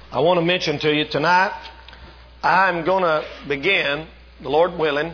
I want to mention to you tonight, I'm going to begin, the Lord willing,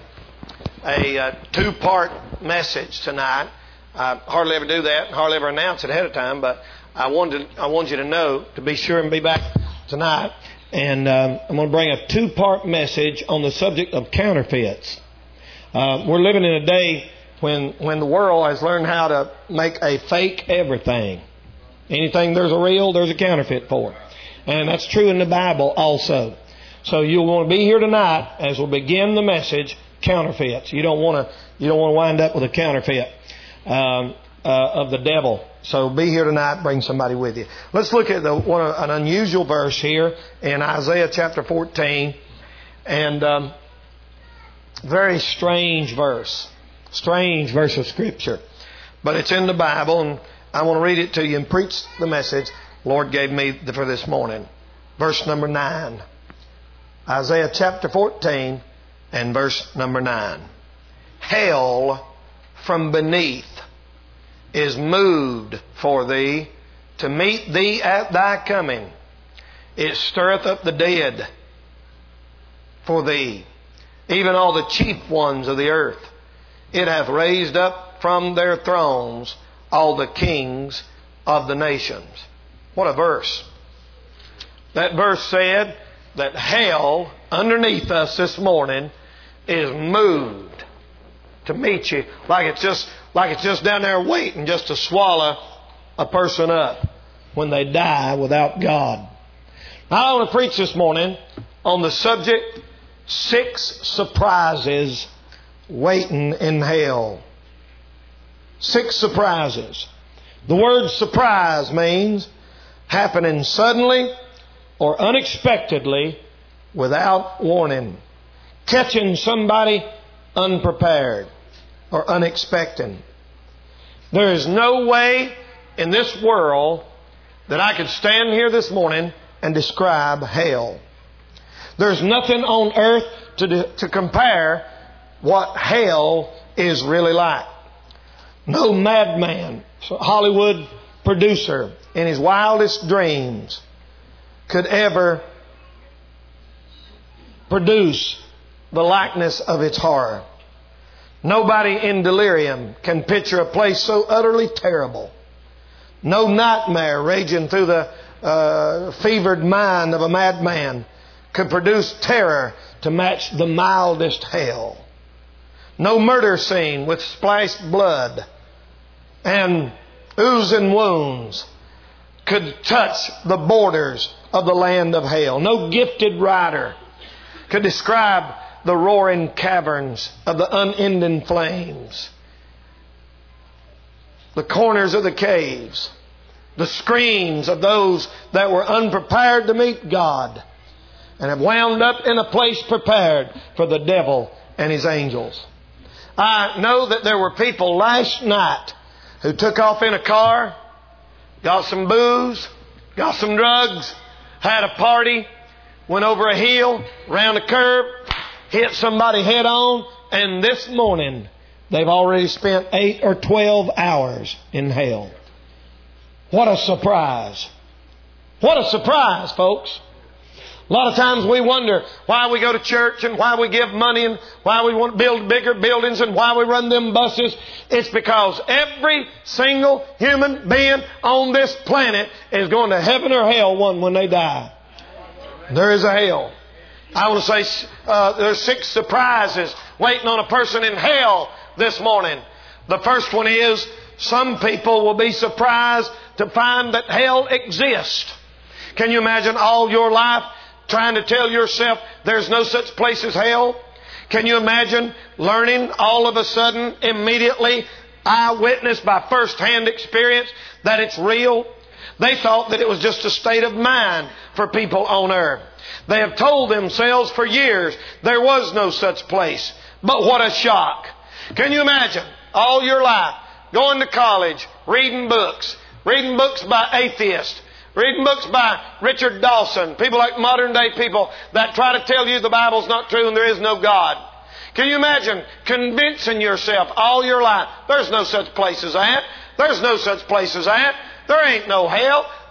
a two-part message tonight. I hardly ever do that, hardly ever announce it ahead of time, but I want you to know, to be sure and be back tonight. And I'm going to bring a two-part message on the subject of counterfeits. We're living in a day when the world has learned how to make a fake everything. Anything there's a real, there's a counterfeit for it. And that's true in the Bible also. So you'll want to be here tonight as we'll begin the message, counterfeits. You don't want to wind up with a counterfeit of the devil. So be here tonight, bring somebody with you. Let's look at an unusual verse here in Isaiah chapter 14. And very strange verse of Scripture. But it's in the Bible, and I want to read it to you and preach the message Lord gave me for this morning. Verse number 9. Isaiah chapter 14 and verse number 9. Hell from beneath is moved for thee to meet thee at thy coming. It stirreth up the dead for thee, even all the chief ones of the earth. It hath raised up from their thrones all the kings of the nations. What a verse. That verse said that hell underneath us this morning is moved to meet you like it's just down there waiting just to swallow a person up when they die without God. Now, I want to preach this morning on the subject 6 surprises waiting in hell. 6 surprises. The word surprise means happening suddenly or unexpectedly without warning. Catching somebody unprepared or unexpected. There is no way in this world that I could stand here this morning and describe hell. There's nothing on earth to compare what hell is really like. No madman, Hollywood producer, in his wildest dreams could ever produce the likeness of its horror. Nobody in delirium can picture a place so utterly terrible. No nightmare raging through the fevered mind of a madman could produce terror to match the mildest hell. No murder scene with splashed blood and oozing wounds could touch the borders of the land of hell. No gifted writer could describe the roaring caverns of the unending flames, the corners of the caves, the screams of those that were unprepared to meet God and have wound up in a place prepared for the devil and his angels. I know that there were people last night who took off in a car, got some booze, got some drugs, had a party, went over a hill, round a curve, hit somebody head on, and this morning they've already spent 8 or 12 hours in hell. What a surprise. What a surprise, folks. A lot of times we wonder why we go to church and why we give money and why we want to build bigger buildings and why we run them buses. It's because every single human being on this planet is going to heaven or hell when they die. There is a hell. I want to say there's 6 surprises waiting on a person in hell this morning. The first one is some people will be surprised to find that hell exists. Can you imagine all your life trying to tell yourself there's no such place as hell? Can you imagine learning all of a sudden, immediately, eyewitness by first-hand experience, that it's real? They thought that it was just a state of mind for people on earth. They have told themselves for years there was no such place. But what a shock. Can you imagine all your life going to college, reading books by atheists, reading books by Richard Dawson, people like modern day people that try to tell you the Bible's not true and there is no God. Can you imagine convincing yourself all your life, there's no such place as that, there's no such place as that, there ain't no hell,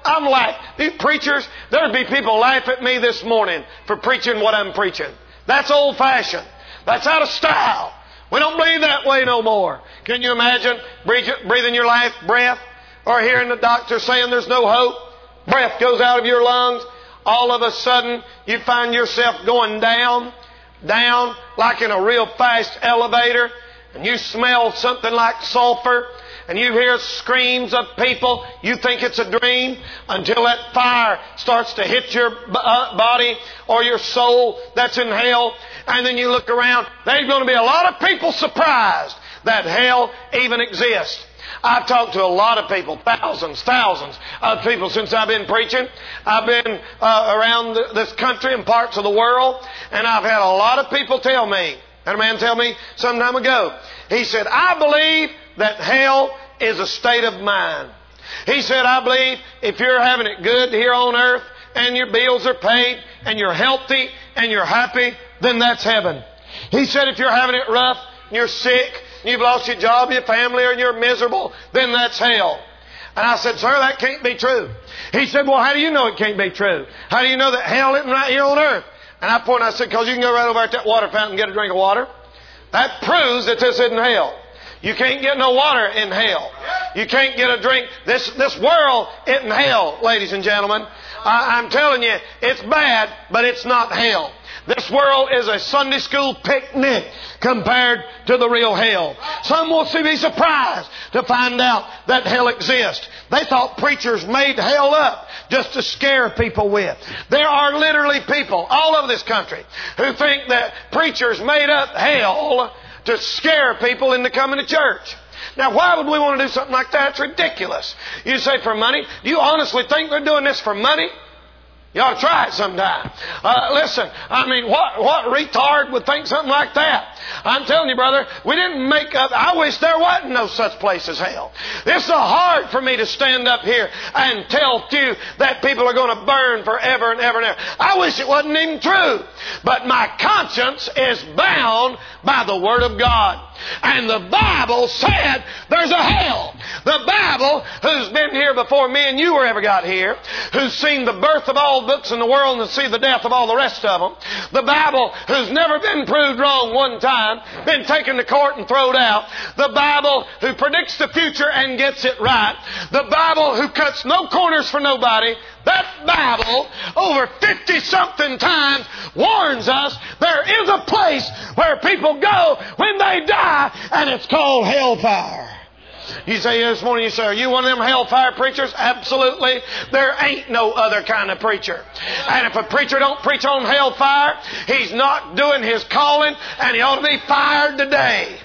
I'm like, these preachers, there'd be people laugh at me this morning for preaching what I'm preaching. That's old-fashioned. That's out of style. We don't believe that way no more. Can you imagine breathing your last breath or hearing the doctor saying there's no hope? Breath goes out of your lungs. All of a sudden, you find yourself going down like in a real fast elevator, and you smell something like sulfur, and you hear screams of people. You think it's a dream until that fire starts to hit your body or your soul that's in hell. And then you look around. There's going to be a lot of people surprised that hell even exists. I've talked to a lot of people, thousands of people since I've been preaching. I've been around this country and parts of the world, and I've had a lot of people tell me, had a man tell me some time ago, he said, I believe that hell is a state of mind. He said, I believe if you're having it good here on earth and your bills are paid and you're healthy and you're happy, then that's heaven. He said, if you're having it rough, you're sick, you've lost your job, your family, or you're miserable, then that's hell. And I said, sir, that can't be true. He said, well, how do you know it can't be true? How do you know that hell isn't right here on earth? And I pointed, I said, because you can go right over at that water fountain and get a drink of water. That proves that this isn't hell. You can't get no water in hell. You can't get a drink. This world isn't hell, ladies and gentlemen. I'm telling you, it's bad, but it's not hell. This world is a Sunday school picnic compared to the real hell. Some will be surprised to find out that hell exists. They thought preachers made hell up just to scare people with. There are literally people all over this country who think that preachers made up hell to scare people into coming to church. Now, why would we want to do something like that? It's ridiculous. You say for money? Do you honestly think they're doing this for money? You ought to try it sometime. Listen, I mean, what retard would think something like that? I'm telling you, brother, we didn't make up. I wish there wasn't no such place as hell. It's so hard for me to stand up here and tell you that people are going to burn forever and ever and ever. I wish it wasn't even true. But my conscience is bound by the Word of God. And the Bible said there's a hell. The Bible, who's been here before me and you ever got here, who's seen the birth of all books in the world and see the death of all the rest of them. The Bible, who's never been proved wrong one time, been taken to court and thrown out. The Bible, who predicts the future and gets it right. The Bible, who cuts no corners for nobody. That Bible, over 50-something times, warns us there is a place where people go when they die, and it's called hellfire. You say this morning, you say, are you one of them hellfire preachers? Absolutely. There ain't no other kind of preacher. And if a preacher don't preach on hellfire, he's not doing his calling, and he ought to be fired today.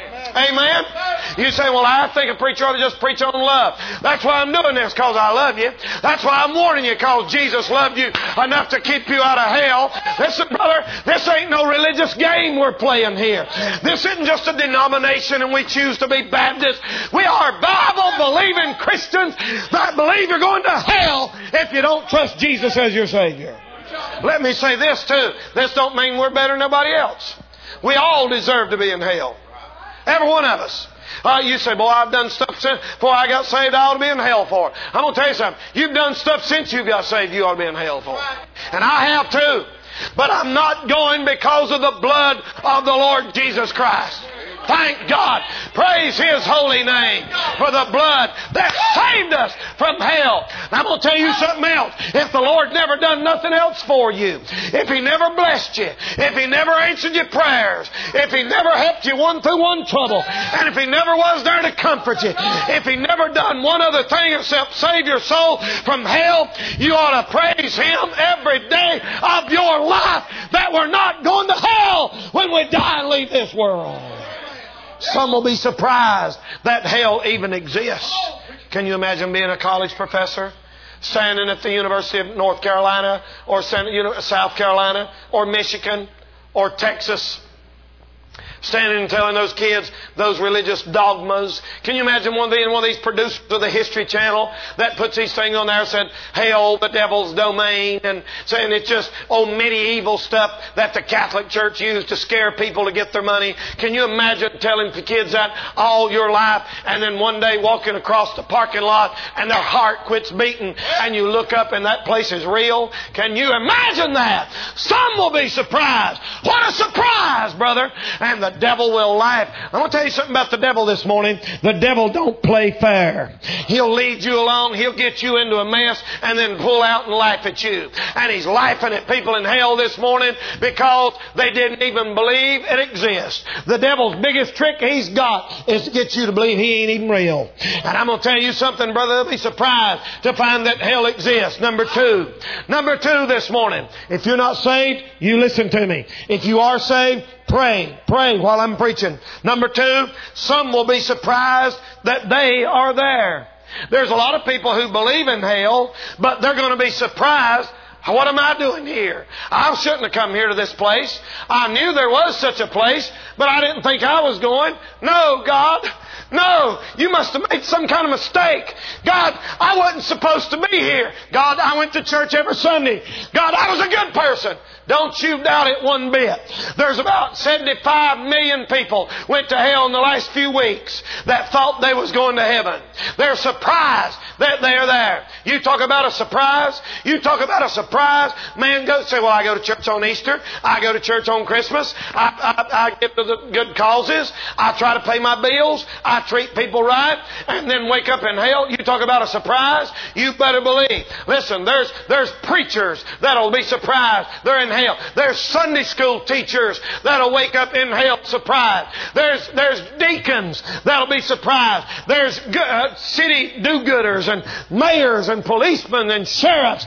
Amen. You say, well, I think a preacher ought to just preach on love. That's why I'm doing this, because I love you. That's why I'm warning you, because Jesus loved you enough to keep you out of hell. Listen, brother, this ain't no religious game we're playing here. This isn't just a denomination and we choose to be Baptist. We are Bible-believing Christians that believe you're going to hell if you don't trust Jesus as your Savior. Let me say this, too. This don't mean we're better than nobody else. We all deserve to be in hell. Every one of us. You say, boy, I've done stuff since before I got saved, I ought to be in hell for it. I'm going to tell you something. You've done stuff since you got saved, you ought to be in hell for it. And I have too. But I'm not going because of the blood of the Lord Jesus Christ. Thank God. Praise His holy name for the blood that saved us from hell. And I'm going to tell you something else. If the Lord never done nothing else for you, if He never blessed you, if He never answered your prayers, if He never helped you one through one trouble, and if He never was there to comfort you, if He never done one other thing except save your soul from hell, you ought to praise Him every day of your life that we're not going to hell when we die and leave this world. Some will be surprised that hell even exists. Can you imagine being a college professor, standing at the University of North Carolina or South Carolina or Michigan or Texas, standing and telling those kids those religious dogmas. Can you imagine one of these producers of the History Channel that puts these things on there, said, hell, the devil's domain, and saying it's just medieval stuff that the Catholic Church used to scare people to get their money. Can you imagine telling the kids that all your life, and then one day walking across the parking lot and their heart quits beating and you look up and that place is real? Can you imagine that? Some will be surprised. What a surprise, brother! And the devil will laugh. I'm going to tell you something about the devil this morning. The devil don't play fair. He'll lead you along. He'll get you into a mess and then pull out and laugh at you. And he's laughing at people in hell this morning because they didn't even believe it exists. The devil's biggest trick he's got is to get you to believe he ain't even real. And I'm going to tell you something, brother. They'll be surprised to find that hell exists. Number two this morning. If you're not saved, you listen to me. If you are saved, pray. Pray while I'm preaching. Number two, some will be surprised that they are there. There's a lot of people who believe in hell, but they're going to be surprised. What am I doing here? I shouldn't have come here to this place. I knew there was such a place, but I didn't think I was going. No, God. No, you must have made some kind of mistake. God, I wasn't supposed to be here. God, I went to church every Sunday. God, I was a good person. Don't you doubt it one bit. There's about 75 million people went to hell in the last few weeks that thought they was going to heaven. They're surprised that they're there. You talk about a surprise. You talk about a surprise. Man goes say, well, I go to church on Easter. I go to church on Christmas. I give to the good causes. I try to pay my bills. I treat people right. And then wake up in hell. You talk about a surprise. You better believe. Listen, there's preachers that'll be surprised they're in hell. There's Sunday school teachers that'll wake up in hell surprised. There's deacons that'll be surprised. There's city do-gooders and mayors and policemen and sheriffs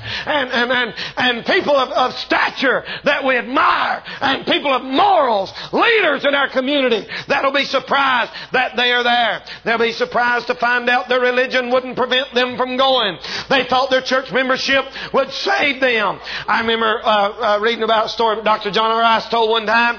and people of stature that we admire and people of morals, leaders in our community that'll be surprised that they are there. They'll be surprised to find out their religion wouldn't prevent them from going. They thought their church membership would save them. I remember reading about a story Dr. John R. Rice told one time.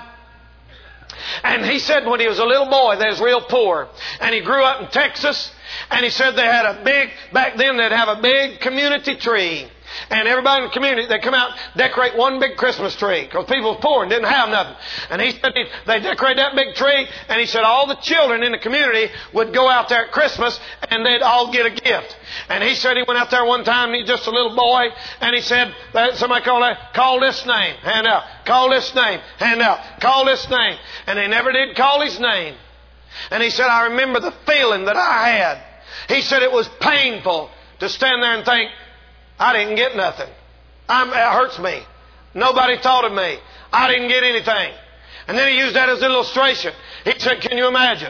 And he said when he was a little boy, they was real poor. And he grew up in Texas. And he said they had back then they'd have a big community tree. And everybody in the community, they'd come out and decorate one big Christmas tree because people were poor and didn't have nothing. And he said they decorated that big tree, and he said all the children in the community would go out there at Christmas and they'd all get a gift. And he said he went out there one time, and he's just a little boy, and he said, somebody call this name, hand out. Call this name, hand out. Call this name. And they never did call his name. And he said, I remember the feeling that I had. He said it was painful to stand there and think, I didn't get nothing. It hurts me. Nobody thought of me. I didn't get anything. And then he used that as an illustration. He said, can you imagine?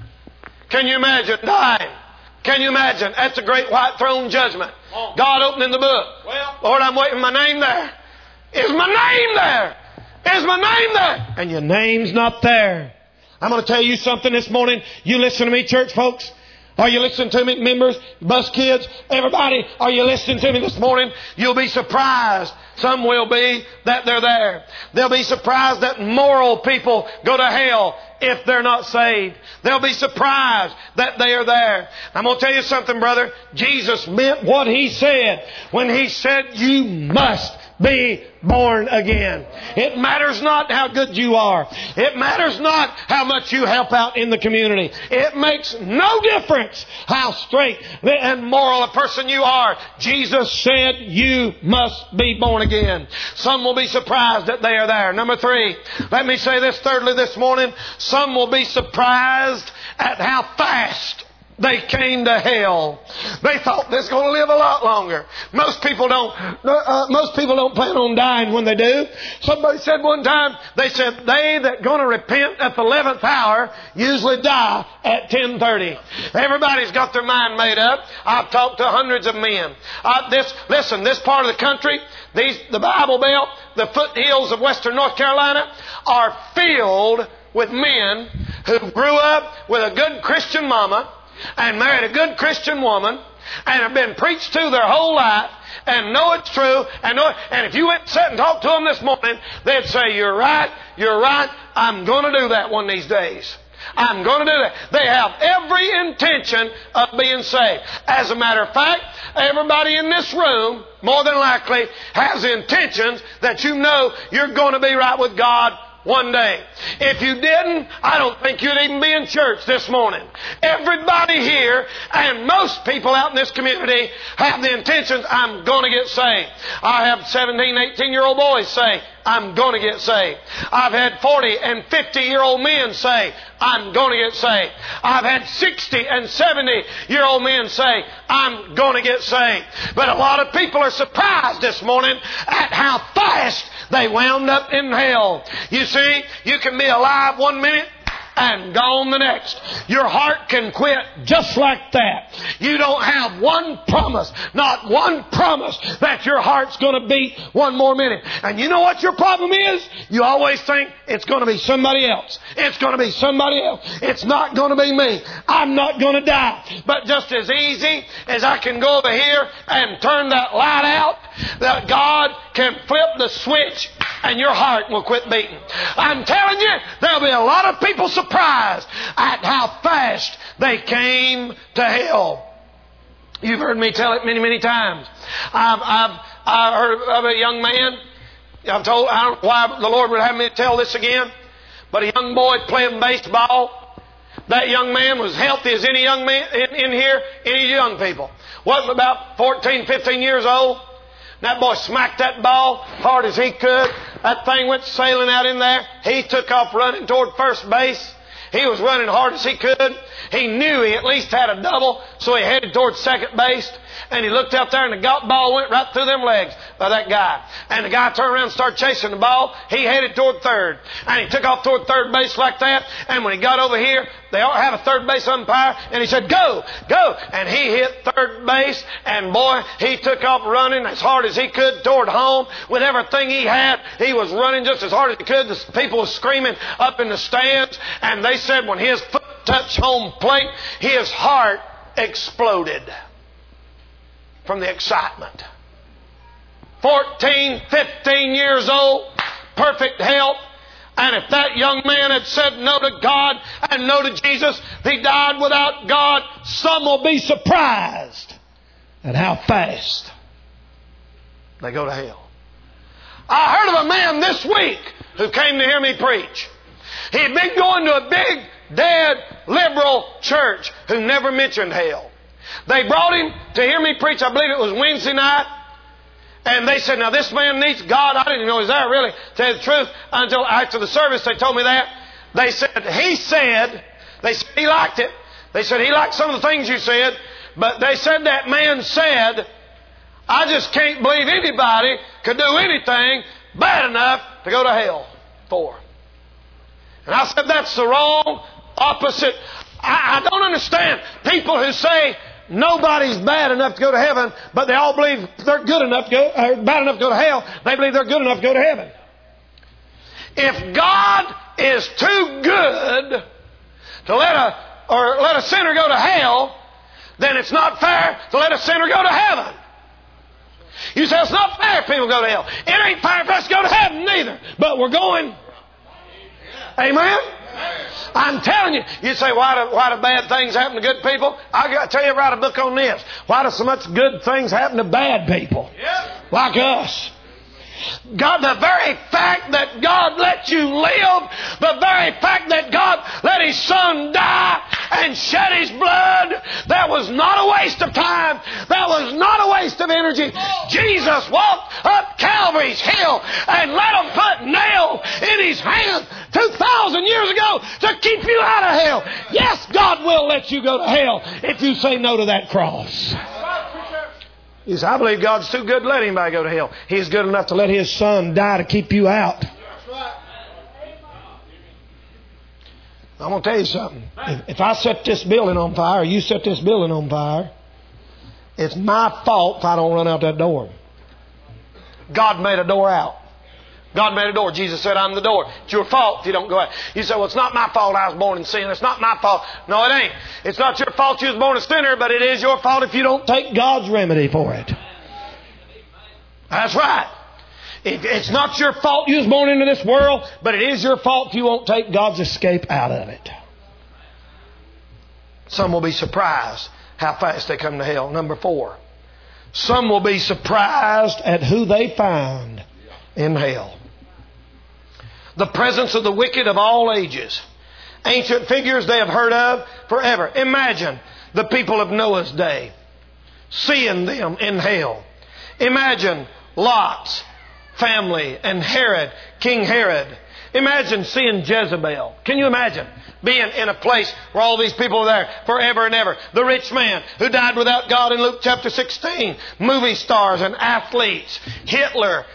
Can you imagine dying? Can you imagine at the great white throne judgment? God opening the book. Lord, I'm waiting. My name there. Is my name there? Is my name there? And your name's not there. I'm going to tell you something this morning. You listen to me, church folks. Are you listening to me, members, bus kids, everybody? Are you listening to me this morning? You'll be surprised. Some will be that they're there. They'll be surprised that moral people go to hell if they're not saved. They'll be surprised that they are there. I'm going to tell you something, brother. Jesus meant what He said when He said you must be born again. It matters not how good you are. It matters not how much you help out in the community. It makes no difference how straight and moral a person you are. Jesus said you must be born again. Some will be surprised that they are there. Number three, let me say this thirdly this morning. Some will be surprised at how fast they came to hell. They thought they're going to live a lot longer. Most people don't plan on dying when they do. Somebody said one time, they said they that going to repent at the 11th hour usually die at 10:30. Everybody's got their mind made up. I've talked to hundreds of men. This part of the country, the Bible Belt, the foothills of western North Carolina are filled with men who grew up with a good Christian mama and married a good Christian woman and have been preached to their whole life and know it's true, and if you went and sat and talked to them this morning, they'd say, you're right, I'm going to do that one of these days. I'm going to do that. They have every intention of being saved. As a matter of fact, everybody in this room, more than likely, has intentions that you know you're going to be right with God one day. If you didn't, I don't think you'd even be in church this morning. Everybody here and most people out in this community have the intentions, I'm going to get saved. I have 17, 18-year-old boys say, I'm going to get saved. I've had 40 and 50-year-old men say, I'm going to get saved. I've had 60 and 70-year-old men say, I'm going to get saved. But a lot of people are surprised this morning at how fast they wound up in hell. You see, you can be alive one minute and gone the next. Your heart can quit just like that. You don't have one promise, not one promise, that your heart's going to beat one more minute. And you know what your problem is? You always think it's going to be somebody else. It's going to be somebody else. It's not going to be me. I'm not going to die. But just as easy as I can go over here and turn that light out, that God can flip the switch and your heart will quit beating. I'm telling you, there'll be a lot of people surprised at how fast they came to hell. You've heard me tell it many, many times. I've heard of a young man. I don't know why the Lord would have me tell this again, but a young boy playing baseball. That young man was healthy as any young man in here, any young people. Wasn't about 14, 15 years old. That boy smacked that ball hard as he could. That thing went sailing out in there. He took off running toward first base. He was running hard as he could. He knew he at least had a double, so he headed toward second base. And he looked out there, and the ball went right through them legs of that guy. And the guy turned around and started chasing the ball. He headed toward third. And he took off toward third base like that. And when he got over here, they all have a third base umpire. And he said, go, go. And he hit third base. And boy, he took off running as hard as he could toward home. With everything he had, he was running just as hard as he could. The people were screaming up in the stands. And they said when his foot touched home plate, his heart exploded from the excitement. 14, 15 years old, perfect health. And if that young man had said no to God and no to Jesus, he died without God, some will be surprised at how fast they go to hell. I heard of a man this week who came to hear me preach. He had been going to a big, dead, liberal church who never mentioned hell. They brought him to hear me preach, I believe it was Wednesday night. And they said, now this man needs God. I didn't even know he was there, really, to tell you the truth. Until after the service, they told me that. They said he liked it. They said he liked some of the things you said. But they said that man said, I just can't believe anybody could do anything bad enough to go to hell for. And I said, that's the wrong, opposite. I don't understand people who say nobody's bad enough to go to heaven, but they all believe they're good enough to go, or bad enough to go to hell. They believe they're good enough to go to heaven. If God is too good to let a sinner go to hell, then it's not fair to let a sinner go to heaven. You say it's not fair if people go to hell. It ain't fair for us to go to heaven neither. But we're going. Amen? I'm telling you. You say, why do bad things happen to good people? I'll tell you, write a book on this. Why do so much good things happen to bad people? Like us? God, the very fact that God let you live, the very fact that God let His Son die and shed His blood, that was not a waste of time. That was not a waste of energy. Jesus walked up Calvary's hill and let Him put nails in His hands 2,000 years ago to keep you out of hell. Yes, God will let you go to hell if you say no to that cross. He said, I believe God's too good to let anybody go to hell. He's good enough to let His Son die to keep you out. I'm going to tell you something. If I set this building on fire, or you set this building on fire, it's my fault if I don't run out that door. God made a door out. God made a door. Jesus said, I'm the door. It's your fault if you don't go out. You say, well, it's not my fault I was born in sin. It's not my fault. No, it ain't. It's not your fault you was born a sinner, but it is your fault if you don't take God's remedy for it. That's right. It's not your fault you was born into this world, but it is your fault if you won't take God's escape out of it. Some will be surprised how fast they come to hell. Number 4. Some will be surprised at who they find in hell. The presence of the wicked of all ages. Ancient figures they have heard of forever. Imagine the people of Noah's day seeing them in hell. Imagine Lot's family and Herod, King Herod. Imagine seeing Jezebel. Can you imagine being in a place where all these people are there forever and ever? The rich man who died without God in Luke chapter 16. Movie stars and athletes. Hitler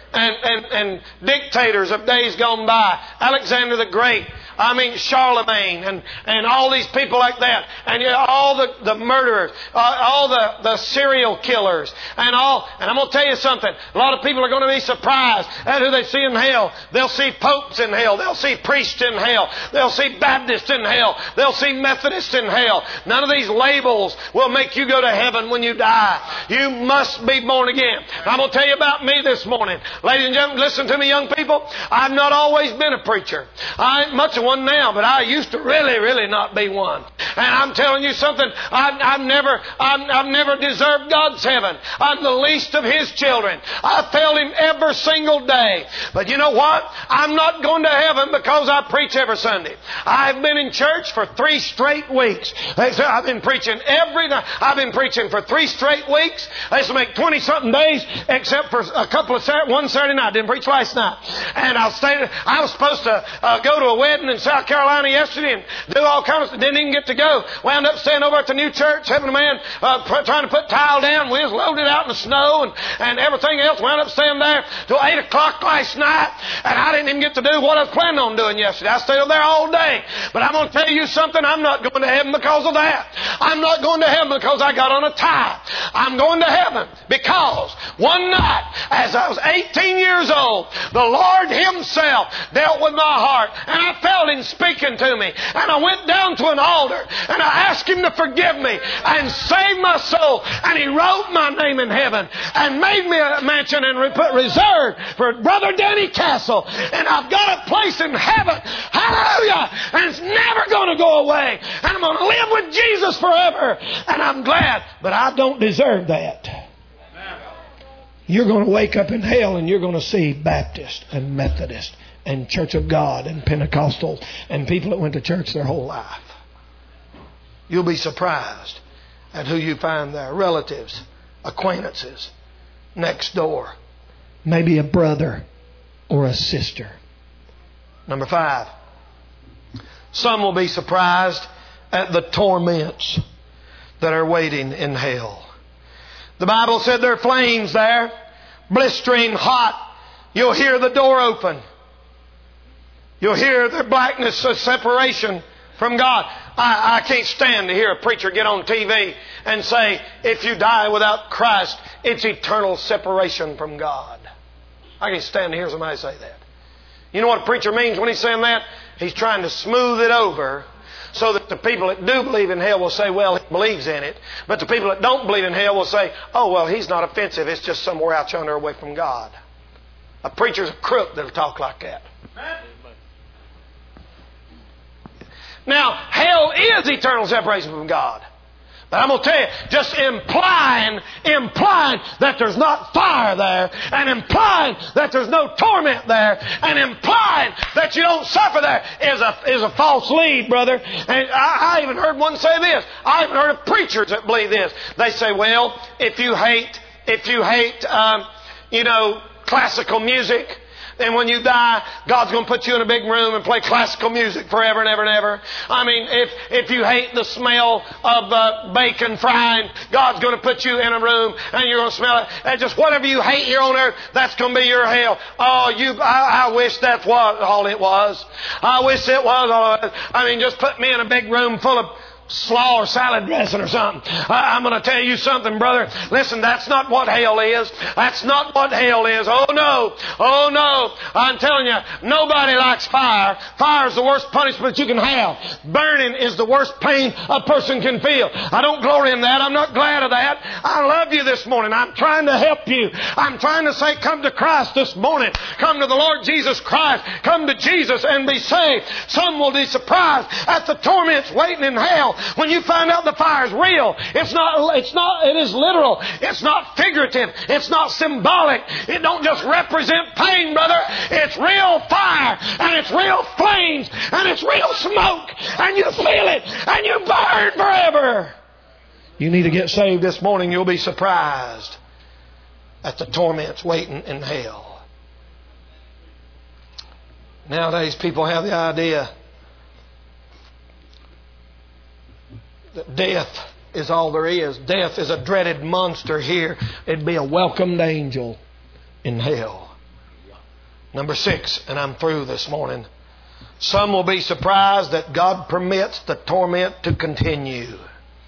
and dictators of days gone by. Alexander the Great. Charlemagne and all these people like that. And all the murderers. All the serial killers. And I'm going to tell you something. A lot of people are going to be surprised at who they see in hell. They'll see popes in hell. They'll see priests in hell. They'll see Baptists in hell. They'll see Methodists in hell. None of these labels will make you go to heaven when you die. You must be born again. I'm going to tell you about me this morning. Ladies and gentlemen, listen to me, young people. I've not always been a preacher. I ain't much of one now, but I used to really not be one. And I'm telling you something. I've never deserved God's heaven. I'm the least of His children. I failed Him every single day. But you know what? I'm not going to heaven because I preach every Sunday. I've been in church for 3 straight weeks. I've been preaching every night. I've been preaching for 3 straight weeks. I used to make 20-something days, except for a couple of one Saturday night. Didn't preach last night. And I was supposed to go to a wedding in South Carolina yesterday and do all kinds of stuff. Didn't even get to go. Wound up staying over at the new church, having a man trying to put tile down. We was loaded out in the snow and everything else. Wound up staying there till 8 o'clock last night. And I didn't even get to do what I was planning on doing yesterday. I stayed over there all day. But I'm going to tell you something. I'm not going to heaven because of that. I'm not going to heaven because I got on a tie. I'm going to heaven because one night, as I was 18 years old, the Lord Himself dealt with my heart. And I felt Him speaking to me. And I went down to an altar and I asked Him to forgive me and save my soul. And He wrote my name in heaven and made me a mansion and put reserved for Brother Danny Castle. And I've got a place in heaven. Hallelujah! And it's never going to go away. And I'm going to live with Jesus forever. And I'm glad, but I don't deserve that. You're going to wake up in hell and you're going to see Baptist and Methodist and Church of God and Pentecostal and people that went to church their whole life. You'll be surprised at who you find there. Relatives, acquaintances, next door, maybe a brother or a sister. Number 5. Some will be surprised at the torments that are waiting in hell. The Bible said there are flames there, blistering hot. You'll hear the door open. You'll hear the blackness of separation from God. I can't stand to hear a preacher get on TV and say, if you die without Christ, it's eternal separation from God. I can't stand to hear somebody say that. You know what a preacher means when he's saying that? He's trying to smooth it over so that the people that do believe in hell will say, well, he believes in it. But the people that don't believe in hell will say, oh, well, he's not offensive. It's just somewhere out yonder away from God. A preacher's a crook that'll talk like that. Now, hell is eternal separation from God. But I'm going to tell you, just implying that there's not fire there, and implying that there's no torment there, and implying that you don't suffer there is a false lead, brother. And I even heard one say this. I even heard of preachers that believe this. They say, well, if you hate classical music, then when you die, God's going to put you in a big room and play classical music forever and ever and ever. I mean, if you hate the smell of bacon frying, God's going to put you in a room and you're going to smell it. And just whatever you hate here on earth, that's going to be your hell. Oh, I wish that's what all it was. I wish it was all of it. I mean, just put me in a big room full of slaw or salad dressing or something. I'm going to tell you something, brother. Listen, that's not what hell is. That's not what hell is. Oh no. Oh no. I'm telling you, nobody likes fire. Fire is the worst punishment you can have. Burning is the worst pain a person can feel. I don't glory in that. I'm not glad of that. I love you this morning. I'm trying to help you. I'm trying to say, come to Christ this morning. Come to the Lord Jesus Christ. Come to Jesus and be saved. Some will be surprised at the torments waiting in hell when you find out the fire is real. It is literal. It's not figurative. It's not symbolic. It don't just represent pain, brother. It's real fire, and it's real flames, and it's real smoke, and you feel it, and you burn forever. You need to get saved this morning. You'll be surprised at the torments waiting in hell. Nowadays, people have the idea that death is all there is. Death is a dreaded monster here. It'd be a welcomed angel in hell. Number 6, and I'm through this morning. Some will be surprised that God permits the torment to continue.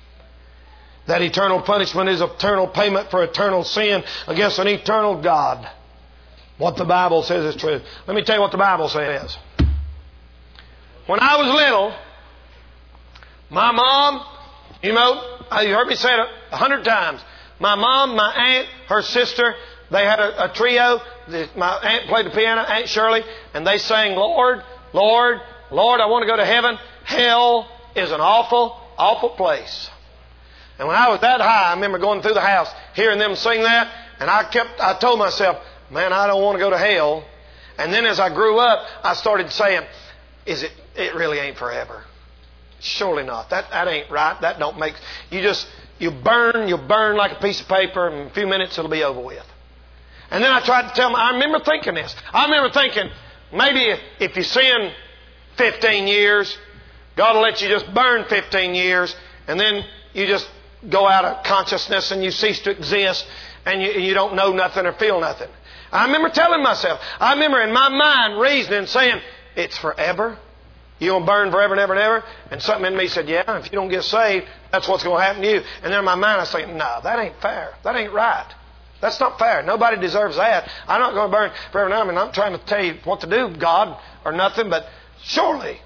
That eternal punishment is eternal payment for eternal sin against an eternal God. What the Bible says is true. Let me tell you what the Bible says. When I was little, my mom, you heard me say it 100 times. My mom, my aunt, her sister, they had a trio. My aunt played the piano, Aunt Shirley, and they sang, Lord, Lord, Lord, I want to go to heaven. Hell is an awful, awful place. And when I was that high, I remember going through the house, hearing them sing that, and I told myself, man, I don't want to go to hell. And then as I grew up, I started saying, it really ain't forever. Surely not. That ain't right. That don't make... You'll burn like a piece of paper, and in a few minutes it'll be over with. And then I tried to tell them, I remember thinking this. I remember thinking, maybe if you sin 15 years, God will let you just burn 15 years, and then you just go out of consciousness and you cease to exist, and you don't know nothing or feel nothing. I remember telling myself, I remember in my mind reasoning, saying, it's forever. You're going to burn forever and ever and ever. And something in me said, yeah, if you don't get saved, that's what's going to happen to you. And then in my mind I was thinking, no, that ain't fair. That ain't right. That's not fair. Nobody deserves that. I'm not going to burn forever and ever. I'm not trying to tell you what to do, God, or nothing, but surely,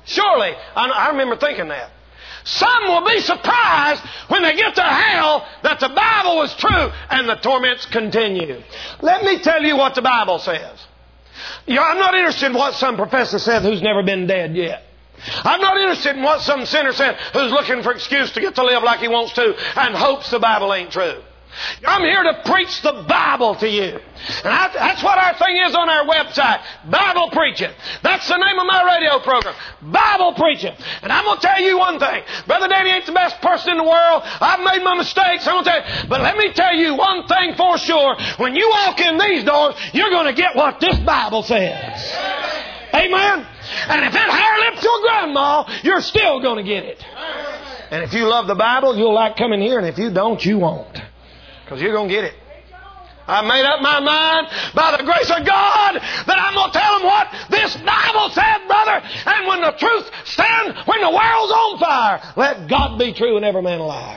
I remember thinking that. Some will be surprised when they get to hell that the Bible was true and the torments continue. Let me tell you what the Bible says. I'm not interested in what some professor said who's never been dead yet. I'm not interested in what some sinner said who's looking for excuse to get to live like he wants to and hopes the Bible ain't true. I'm here to preach the Bible to you. And that's what our thing is on our website. Bible Preaching. That's the name of my radio program. Bible Preaching. And I'm going to tell you one thing. Brother Danny ain't the best person in the world. I've made my mistakes. I'm going to tell you. But let me tell you one thing for sure. When you walk in these doors, you're going to get what this Bible says. Amen? And if it hair lips your grandma, you're still going to get it. And if you love the Bible, you'll like coming here. And if you don't, you won't. Because you're going to get it. I made up my mind by the grace of God that I'm going to tell them what this Bible said, brother. And when the truth stands, when the world's on fire, let God be true and every man a liar.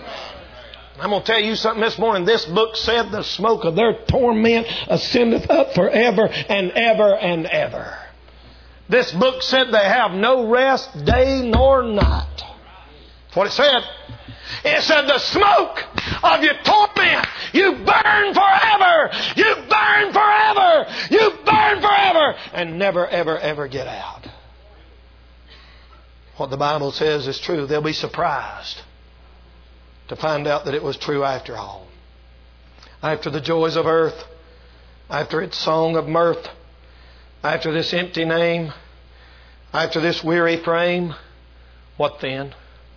I'm going to tell you something this morning. This book said the smoke of their torment ascendeth up forever and ever and ever. This book said they have no rest day nor night. That's what it said. It said the smoke of your torment, you burn forever, you burn forever, you burn forever, and never, ever, ever get out. What the Bible says is true. They'll be surprised to find out that it was true after all. After the joys of earth, after its song of mirth, after this empty name, after this weary frame, what then?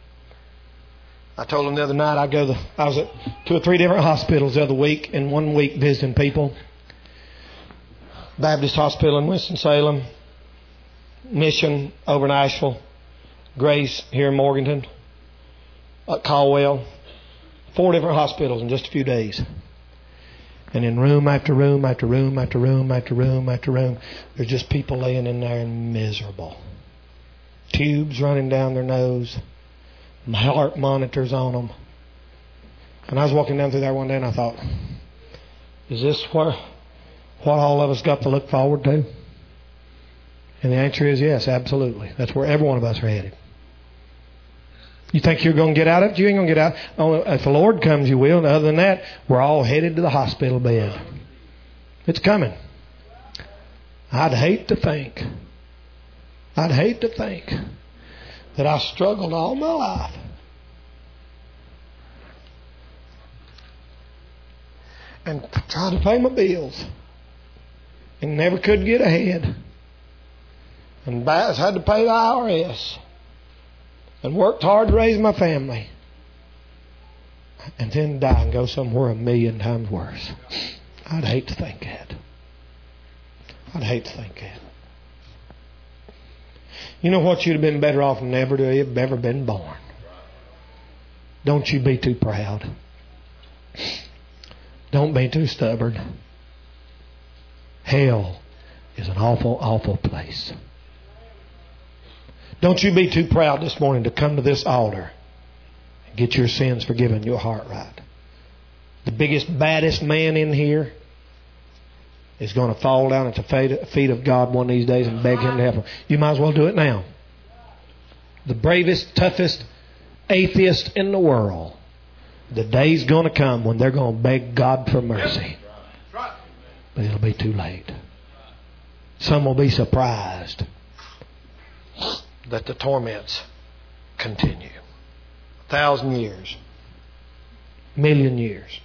I told them the other night I was at 2 or 3 different hospitals the other week, in 1 week visiting people. Baptist Hospital in Winston-Salem, Mission over in Asheville, Grace here in Morganton, Caldwell. 4 different hospitals in just a few days. And in room after room after room after room after room after room, there's just people laying in there miserable. Tubes running down their nose. heart monitors on them. And I was walking down through there one day and I thought, is this what all of us got to look forward to? And the answer is yes, absolutely. That's where every one of us are headed. You think you're going to get out of it? You ain't going to get out. If the Lord comes, you will. And other than that, we're all headed to the hospital bed. It's coming. I'd hate to think that I struggled all my life and tried to pay my bills and never could get ahead. And had to pay the IRS. And worked hard to raise my family. And then die and go somewhere 1,000,000 times worse. I'd hate to think that. You know what? You'd have been better off never to have ever been born. Don't you be too proud. Don't be too stubborn. Hell is an awful, awful place. Don't you be too proud this morning to come to this altar and get your sins forgiven, your heart right. The biggest, baddest man in here is going to fall down at the feet of God one of these days and beg Him to help him. You might as well do it now. The bravest, toughest atheist in the world. The day's going to come when they're going to beg God for mercy. But it'll be too late. Some will be surprised that the torments continue. 1,000 years. 1,000,000 years.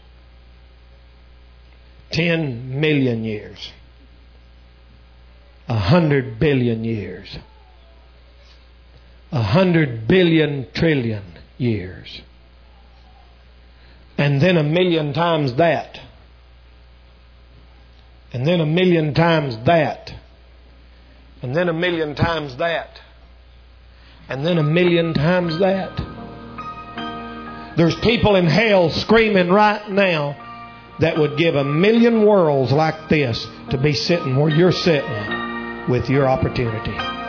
10 million years. 100 billion years. 100 billion trillion years. And then 1,000,000 times that. And then 1,000,000 times that. And then 1,000,000 times that. And then 1,000,000 times that. There's people in hell screaming right now that would give 1,000,000 worlds like this to be sitting where you're sitting with your opportunity.